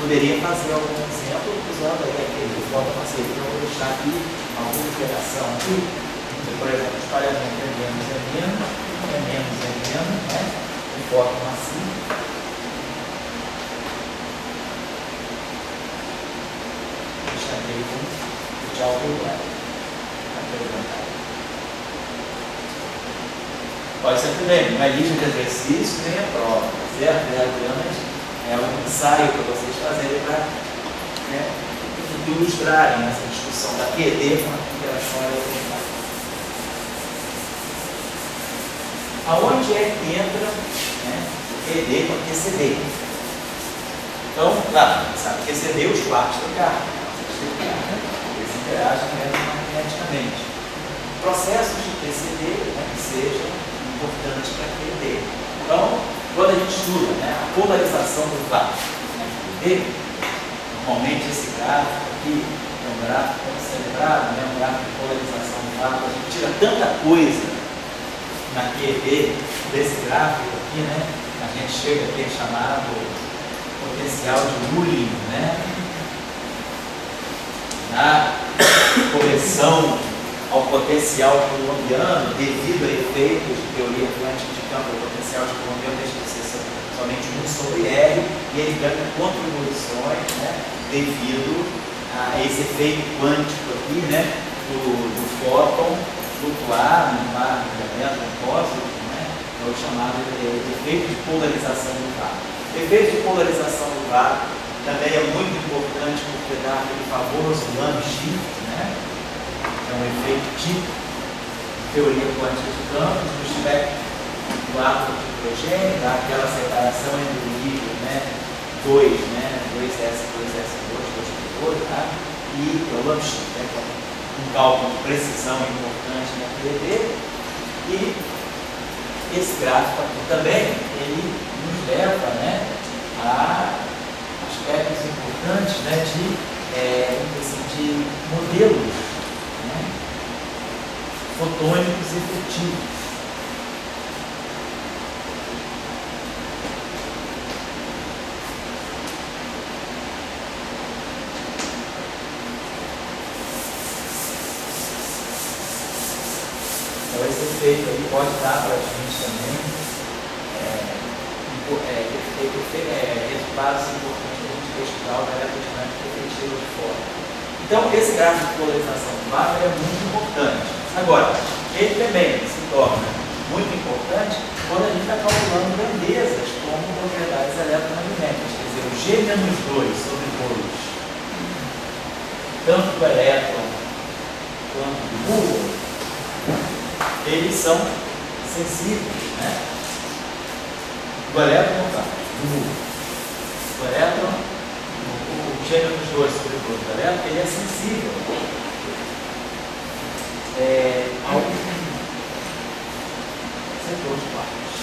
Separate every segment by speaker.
Speaker 1: poderia fazer algum exemplo usando aí aquele fotomaceiro. Então, eu vou deixar aqui alguma interação aqui. Por exemplo, espalhamento é menos, né? O fotomaceiro. Deixarei com o tchau apresentar. Pode ser também uma lista de exercícios nem a prova, certo? É um ensaio para vocês fazerem para ilustrarem essa discussão da QD com a interação elementar. Aonde é que entra QD com a QCD? Então, claro, sabe, QCD os quartos do carro. Eles interagem magneticamente. Processos de QCD que sejam importantes para QD. Então, quando a gente estuda a polarização do vácuo QD, normalmente esse gráfico aqui é um gráfico celebrado, um gráfico de polarização do vácuo. A gente tira tanta coisa na QD desse gráfico aqui, a gente chega aqui a chamado potencial de Wooling, na correção ao potencial colombiano devido a efeitos de teoria quântica de campo. O potencial de colombiano deixa de ser somente 1 sobre R e ele ganha contribuições devido a esse efeito quântico aqui, do fóton flutuar no mar de elemento compósito, é o chamado efeito de polarização do vácuo. O efeito de polarização do vácuo também é muito importante porque dá aquele famoso Lamb shift, é um efeito típico de teoria quântica de campos, do espectro do átomo de hidrogênio, dá aquela separação entre o nível 2S, 2S2, 2S2, e o Lamb shift, que é um cálculo de precisão importante na QD. E esse gráfico aqui também, ele nos leva a aspectos importantes de modelos fotônicos efetivos. Então esse efeito aí pode dar para a gente também resultados importantes para a gente estudar o eletrodinâmica efetiva de fora. Então esse gráfico de polarização do vácuo é muito importante. Agora, ele também se torna muito importante quando a gente está calculando grandezas como propriedades eletromagnéticas, quer dizer, o G-2 sobre 2, tanto do elétron quanto do muon, eles são sensíveis, O elétron não está, do muon. O elétron, o G-2 sobre 2 do elétron, ele é sensível ao setor de quartos.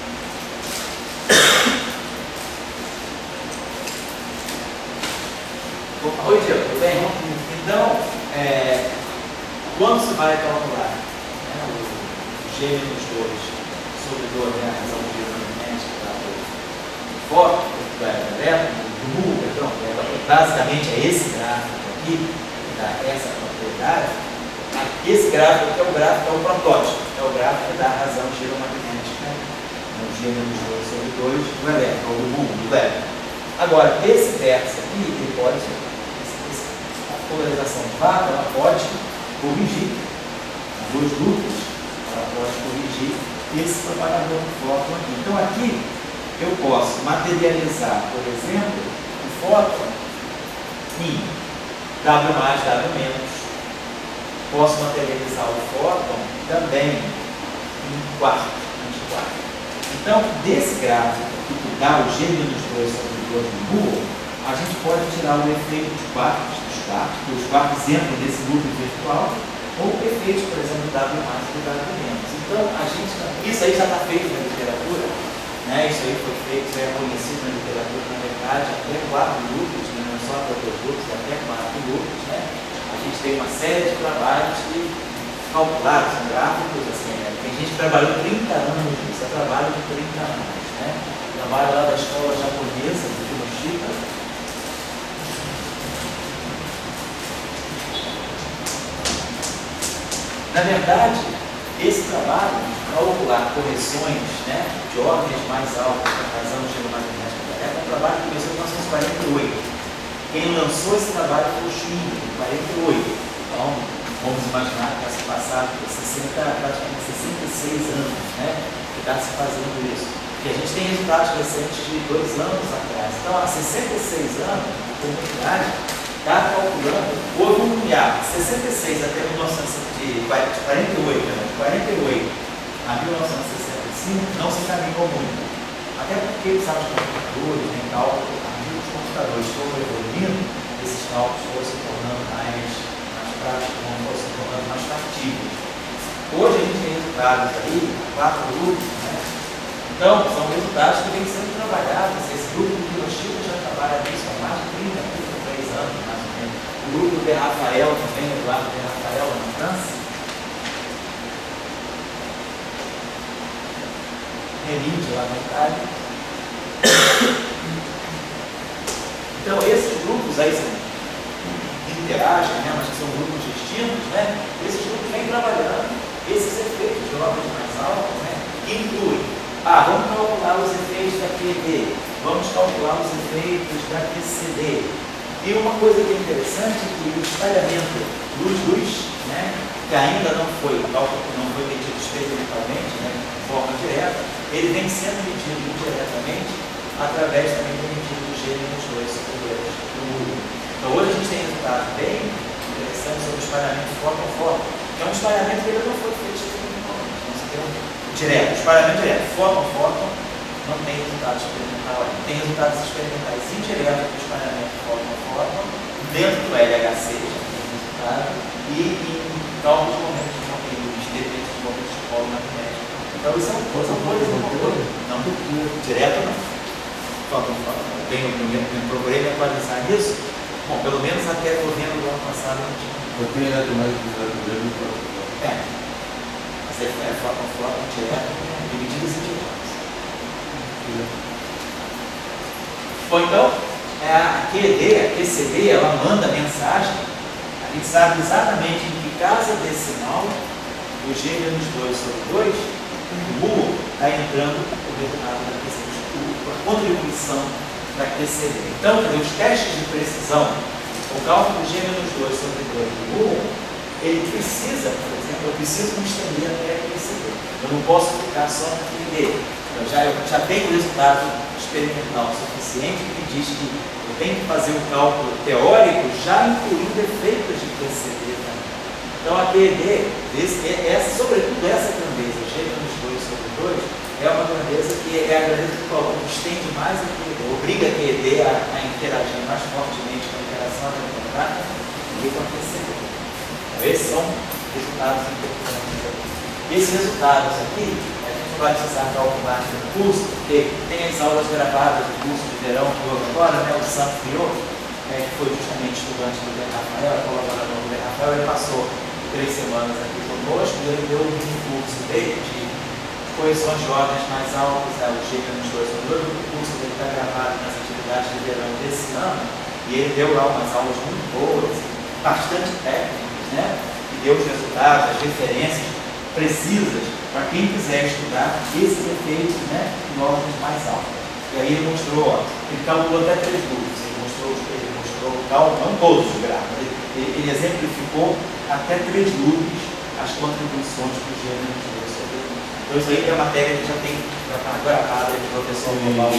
Speaker 1: Oi, Diego, tudo bem? Então, quando se vai calcular o G-2 sobre 2, a razão de magnética do fóton, do elétron, do muon, basicamente é esse gráfico aqui que dá essa propriedade. Esse gráfico aqui é o protótipo, é o gráfico da razão giromagnética, o G-2 sobre 2 do elétron, ou do muon, do elétron. Agora, esse vértice aqui, ele pode, a polarização do vácuo, ela pode corrigir, dois núcleos, ela pode corrigir esse propagador do fóton aqui. Então, aqui, eu posso materializar, por exemplo, o fóton em W+, W-. Posso materializar o fóton também em quarto, antiquarto. Então, desse gráfico que dá o G-2 sobre 2 do muon, a gente pode tirar o efeito de quartos dos quartos, porque os quartos entram nesse núcleo virtual, ou efeitos, por exemplo, W+, e W-. Então, isso aí já está feito na literatura, isso aí foi feito, já é conhecido na literatura, na verdade, até 4 núcleos, não só até 2 núcleos, até 4 núcleos, A gente tem uma série de trabalhos que calculados, são gráficos, tem gente que trabalhou 30 anos nisso, é trabalho de 30 anos, Trabalho lá da escola japonesa, do Kinoshita, Na verdade, esse trabalho de calcular correções, né, de ordens mais altas da razão geomagnética da época é um trabalho que começou em 1948. Quem lançou esse trabalho foi o Schwinn, em 48. Então, vamos imaginar que já se passaram praticamente 66 anos, né, que está se fazendo isso. E a gente tem resultados recentes de 2 anos atrás. Então, há 66 anos, a comunidade está calculando, houve um hiato, 66 até 1948, né, de 48 a 1965, não se caminhou muito. Até porque precisava de computadores, né, cálculo, os computadores foram evoluindo, esses cálculos foram se tornando mais práticos, foram se tornando mais factíveis. Hoje a gente tem resultados aí, 4 grupos, né? Então, são resultados que vêm sendo trabalhados. Esse grupo do Hiroshima já trabalha nisso há mais de 30, 33 anos, mais ou menos. O grupo do Rafael também, Eduardo de Rafael, na França. Remide lá na Itália. Então, esses grupos aí interagem, né, mas que são grupos distintos, né, esses grupos vêm trabalhando esses efeitos de ordens mais altas, né, que incluem, vamos calcular os efeitos da QED, vamos calcular os efeitos da QCD. E uma coisa que é interessante é que o espalhamento luz-luz, né, que ainda não foi medido experimentalmente, né, de forma direta, ele vem sendo medido indiretamente através também do medido do G-2 sobre o mundo. Então hoje a gente tem resultados bem interessantes sobre o espalhamento fóton-fóton, que é um espalhamento que ainda não foi feito experimentalmente. Então você tem um direto, espalhamento direto, fóton-fóton, não tem resultado experimental ainda. Tem resultados experimentais indiretos do espalhamento fóton-fóton, dentro do LHC já tem resultado, e em cálculos de momentos de conteúdos, dependentes de momentos de polo magnético. Então isso são coisas não direto não. Eu procurei me atualizar nisso. Bom, pelo menos até novembro do ano passado não tinha.
Speaker 2: Eu tenho mais de mesmo para
Speaker 1: mas é fóton direto de medidas indiretas. Bom, então, a QED, a QCD, ela manda mensagem. A gente sabe exatamente em que casa decimal o G-2 sobre 2, o está entrando o resultado da QCD, a contribuição da QCD. Então, os testes de precisão, o cálculo G-2 sobre 2 do ele precisa, por exemplo, eu preciso me estender até a QCD. Eu não posso ficar só na QED. Eu já tenho resultado experimental suficiente que diz que eu tenho que fazer um cálculo teórico já incluindo efeitos de QCD também. Então, a QED, sobretudo essa grandeza, G-2 sobre 2, é uma grandeza que é a grandeza que estende mais a QED, obriga a QED a interagir mais fortemente com a interação eletromagnética do que com a QCD. Então, esses são resultados importantes aqui. E esses resultados aqui, a gente não vai precisar calcular no curso, porque tem as aulas gravadas do curso de verão que houve agora, né, o Sam criou, que foi justamente estudante do Rafael, colaborador do Rafael, ele passou 3 semanas aqui conosco e ele deu um curso dele de correções de ordens mais altas, o G-2 sobre 2, o curso dele está gravado nas atividades de verão desse ano, e ele deu lá umas aulas muito boas, bastante técnicas, né? E deu os resultados, as referências precisas para quem quiser estudar esses efeitos, né, em ordens mais altas. E aí ele mostrou, ele calculou até 3 grupos, ele mostrou o cálculo, não todos os gráficos, ele exemplificou até 3 loops as contribuições do G-2 sobre 2. Então isso aí é a matéria que já tem gravada de professor global.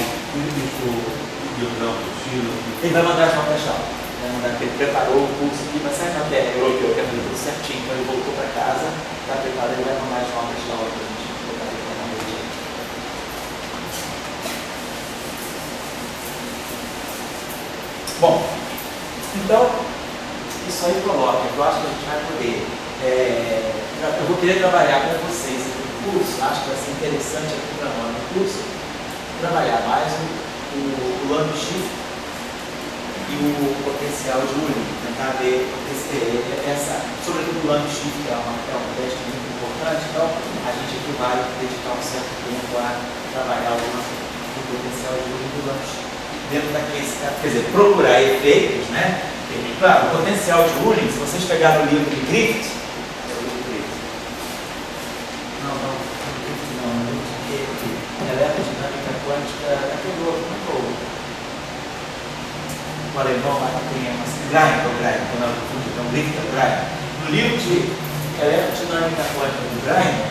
Speaker 1: Ele vai mandar as notas-chave. Ele preparou o curso aqui, mas sai a matéria, eu quero fazer tudo certinho. Então ele voltou para casa, está preparado, ele vai mandar as notas-chave para a gente colocar aqui na rede. Bom, então, isso aí coloca, eu acho que a gente vai poder. Eu vou querer trabalhar com vocês aqui no curso, acho que vai ser interessante aqui para nós no curso, trabalhar mais o Lamb shift e o potencial de Ullmann, tentar ver sobretudo o Lamb shift, que é um teste muito importante, então a gente aqui vai dedicar um certo tempo a trabalhar o potencial de Ullmann do Lamb shift. Dentro daquele, quer dizer, procurar efeitos, né? Claro, o potencial de Ullmann, se vocês pegarem o livro de Griffith, o alemão lá tem quando ela confunde, então Lichtergrein. No livro de eletrodinâmica quântica do Greiner,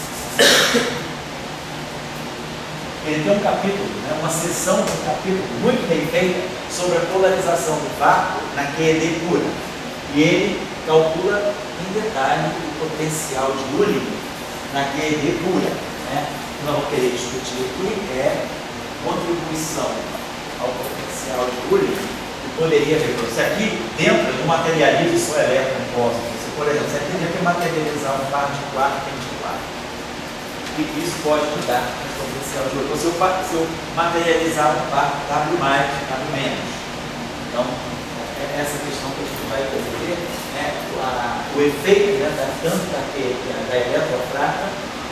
Speaker 1: ele tem um capítulo, né, uma seção, um capítulo muito bem feita sobre a polarização do vácuo na QED pura. E ele calcula em detalhe o potencial de Ullmann na QED pura. Né? O que nós vamos querer discutir aqui é contribuição ao potencial de Ullmann. Eu poderia ver isso aqui dentro do materialismo só elétron cósmico. Por exemplo, você teria que materializar um par de 4 que de 4. E isso pode mudar o potencial de Ullmann. Se eu materializar um par W+, W-. Então, é essa questão que a gente vai entender, né? O efeito, né, tanto da eletrofrata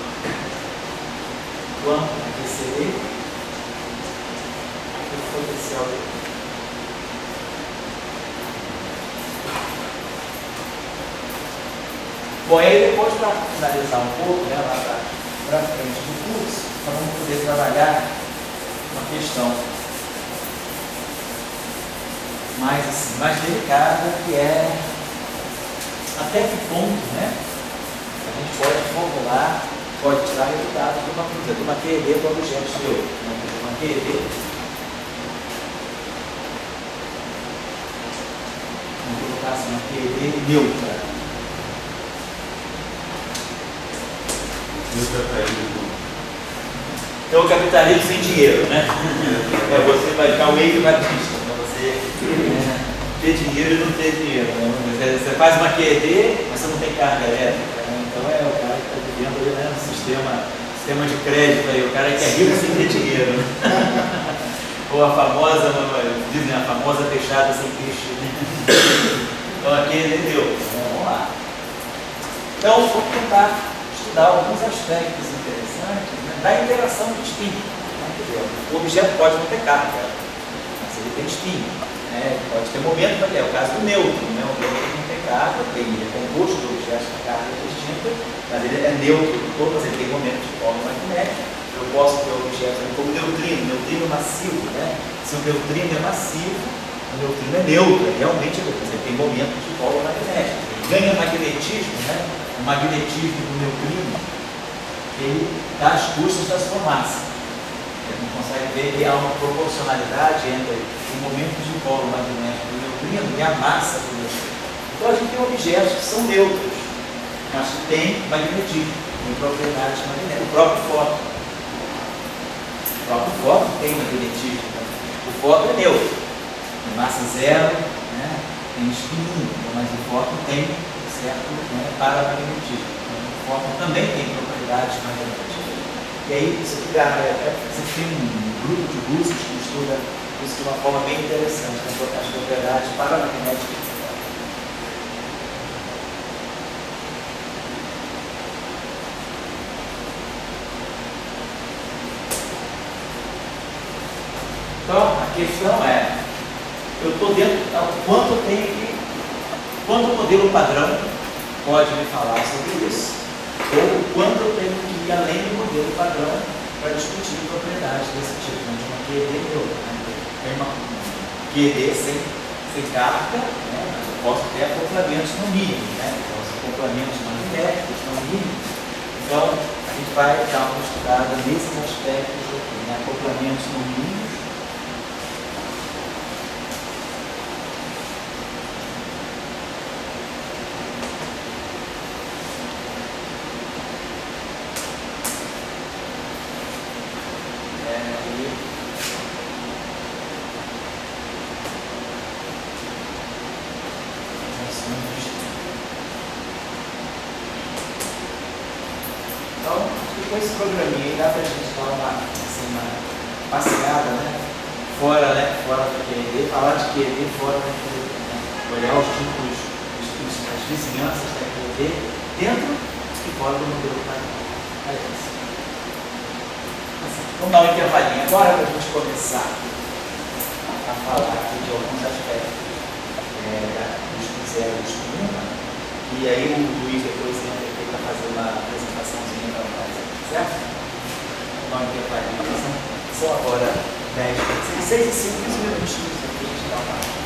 Speaker 1: quanto da QCD e o potencial de Ullmann. Bom, aí depois, para finalizar um pouco, né, lá para frente do curso, nós vamos poder trabalhar uma questão mais delicada, que é até que ponto, né, a gente pode formular, pode tirar resultados de uma QED para objetos de outro. Uma QED, vamos colocar assim, uma QED neutra. Então o capitalismo sem dinheiro, né? Você vai ficar o meio batista, né? Você ter dinheiro e não ter dinheiro. Né? Você faz uma QED, mas você não tem carga elétrica. Né? Então é o cara que está vivendo ali, né, no sistema de crédito aí, o cara que é rico sem ter dinheiro. Né? Ou a famosa, dizem a famosa fechada sem peixe. Né? Então aqui entendeu? Vamos lá. Então vamos tentar dar alguns aspectos interessantes, né, da interação do spin. O objeto pode não ter carga, mas ele tem spin. Né, pode ter momento, é o caso do nêutron. Né, o nêutron não tem carga, ele é composto do objeto com carga distinta, mas ele é neutro, todas ele tem momentos de forma magnética. Eu posso ter objetos como neutrino massivo. Né, se o neutrino é massivo, o neutrino é neutro, realmente ele tem momentos de forma magnética. Ele ganha magnetismo, né? O magnetismo do neutrino, ele dá as custas da sua massa. A gente consegue ver que há uma proporcionalidade entre o momento de polo magnético do neutrino e a massa do neutrino. Então a gente tem objetos que são neutros, mas que têm magnetismo, têm propriedades magnéticas. O próprio fóton. O próprio fóton tem magnetismo. O fóton é neutro, tem massa zero, né? Tem spin, mas o fóton tem certo, né, paramagnetismo. Então, o fóton também tem propriedades magnéticas. E aí, você tem um grupo de russos que estuda isso de uma forma bem interessante, as propriedades paramagnéticas. Então, a questão é, eu estou dentro, quanto eu tenho que, quanto o modelo padrão pode me falar sobre isso, ou quanto eu tenho que ir além do modelo padrão para discutir propriedades desse tipo, de uma QED neutra. Tem uma QED sem carga, né? Mas eu posso ter acoplamentos no mínimo, né? Então, os acoplamentos magnéticos no mínimo. Então, a gente vai dar uma estudada nesses aspectos aqui, né? Acoplamentos no mínimo. Com esse programinha aí dá pra gente dar uma passeada, né? Fora da QED, falar de QED fora da QED, né? Olhar os tipos, as vizinhanças da QED dentro e fora do modelo padrão. É isso. Vamos dar um intervalinho agora para a gente começar a falar aqui de alguns aspectos dos critérios comuns. E aí o Luiz depois entra aqui para fazer uma apresentaçãozinha para nós. Certo? Vamos aqui a são agora 10, 6 e 5, 15 minutinhos aqui, a gente dá uma